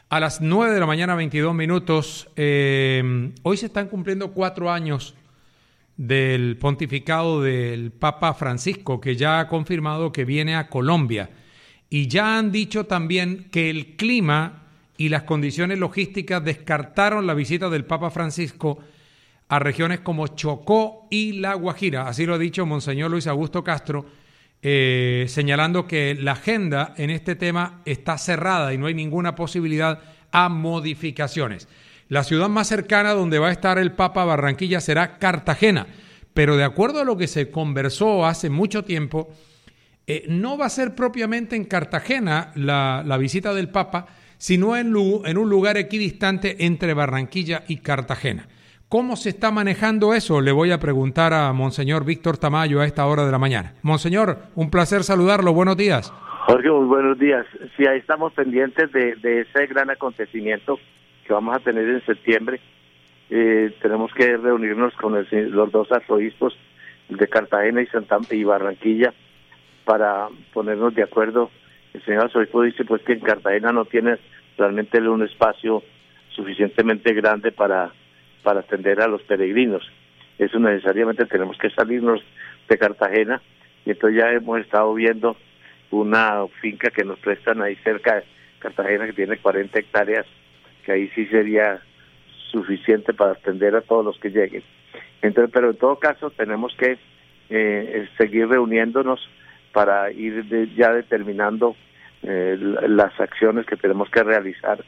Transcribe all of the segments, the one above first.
A las 9 de la mañana, 22 minutos. Hoy se están cumpliendo 4 años del pontificado del Papa Francisco, que ya ha confirmado que viene a Colombia. Y ya han dicho también que el clima y las condiciones logísticas descartaron la visita del Papa Francisco a regiones como Chocó y La Guajira. Así lo ha dicho Monseñor Luis Augusto Castro, señalando que la agenda en este tema está cerrada y no hay ninguna posibilidad a modificaciones. La ciudad más cercana donde va a estar el Papa, Barranquilla, será Cartagena, pero de acuerdo a lo que se conversó hace mucho tiempo, no va a ser propiamente en Cartagena la visita del Papa, sino en un lugar equidistante entre Barranquilla y Cartagena. ¿Cómo se está manejando eso? Le voy a preguntar a Monseñor Víctor Tamayo a esta hora de la mañana. Monseñor, un placer saludarlo. Buenos días. Jorge, muy buenos días. Sí, ahí estamos pendientes de ese gran acontecimiento que vamos a tener en septiembre. Tenemos que reunirnos con los dos arzobispos de Cartagena y Barranquilla para ponernos de acuerdo. El señor arzobispo dice pues que en Cartagena no tiene realmente un espacio suficientemente grande para atender a los peregrinos. Eso necesariamente tenemos que salirnos de Cartagena, y entonces ya hemos estado viendo una finca que nos prestan ahí cerca de Cartagena que tiene 40 hectáreas, que ahí sí sería suficiente para atender a todos los que lleguen. Entonces, pero en todo caso tenemos que seguir reuniéndonos para ir ya determinando las acciones que tenemos que realizar.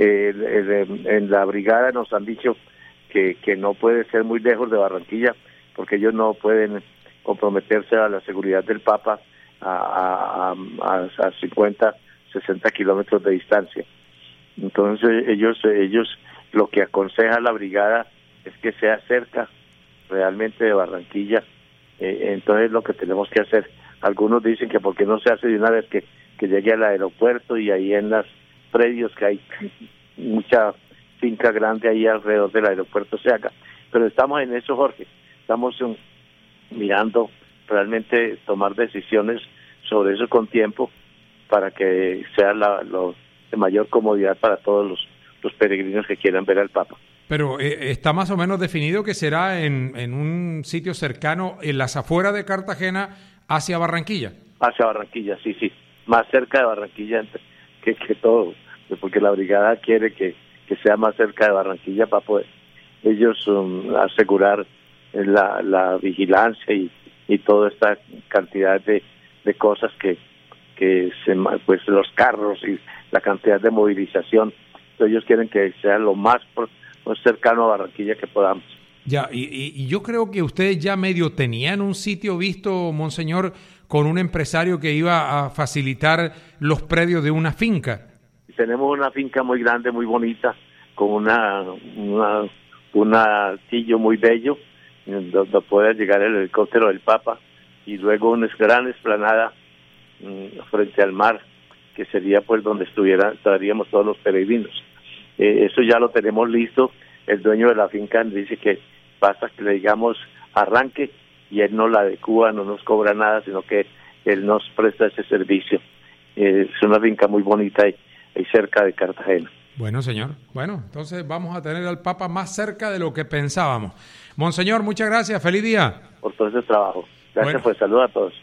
En la brigada nos han dicho que no puede ser muy lejos de Barranquilla, porque ellos no pueden comprometerse a la seguridad del Papa a 50, 60 kilómetros de distancia. Entonces ellos lo que aconseja la brigada es que sea cerca realmente de Barranquilla. Entonces lo que tenemos que hacer, algunos dicen que por qué no se hace de una vez que llegue al aeropuerto, y ahí en las predios que hay mucha finca grande ahí alrededor del aeropuerto se haga. Pero estamos en eso, Jorge. Estamos mirando realmente tomar decisiones sobre eso con tiempo para que sea de mayor comodidad para todos los peregrinos que quieran ver al Papa. Pero está más o menos definido que será en un sitio cercano, en las afueras de Cartagena, hacia Barranquilla. Hacia Barranquilla, sí. Más cerca de Barranquilla que todo, porque la brigada quiere que sea más cerca de Barranquilla para poder ellos asegurar la vigilancia y toda esta cantidad de cosas que pues los carros y la cantidad de movilización. Entonces ellos quieren que sea lo más cercano a Barranquilla que podamos. Ya, y yo creo que ustedes ya medio tenían un sitio visto, Monseñor, con un empresario que iba a facilitar los predios de una finca. Tenemos una finca muy grande, muy bonita, con un altillo muy bello, donde puede llegar el helicóptero del Papa, y luego una gran explanada frente al mar, que sería pues donde estaríamos todos los peregrinos. Eso ya lo tenemos listo. El dueño de la finca dice que basta que le digamos arranque, y él no la adecúa, no nos cobra nada, sino que él nos presta ese servicio. Es una finca muy bonita y cerca de Cartagena. Bueno, señor. Bueno, entonces vamos a tener al Papa más cerca de lo que pensábamos. Monseñor, muchas gracias. Feliz día. Por todo ese trabajo. Gracias, pues saludos a todos.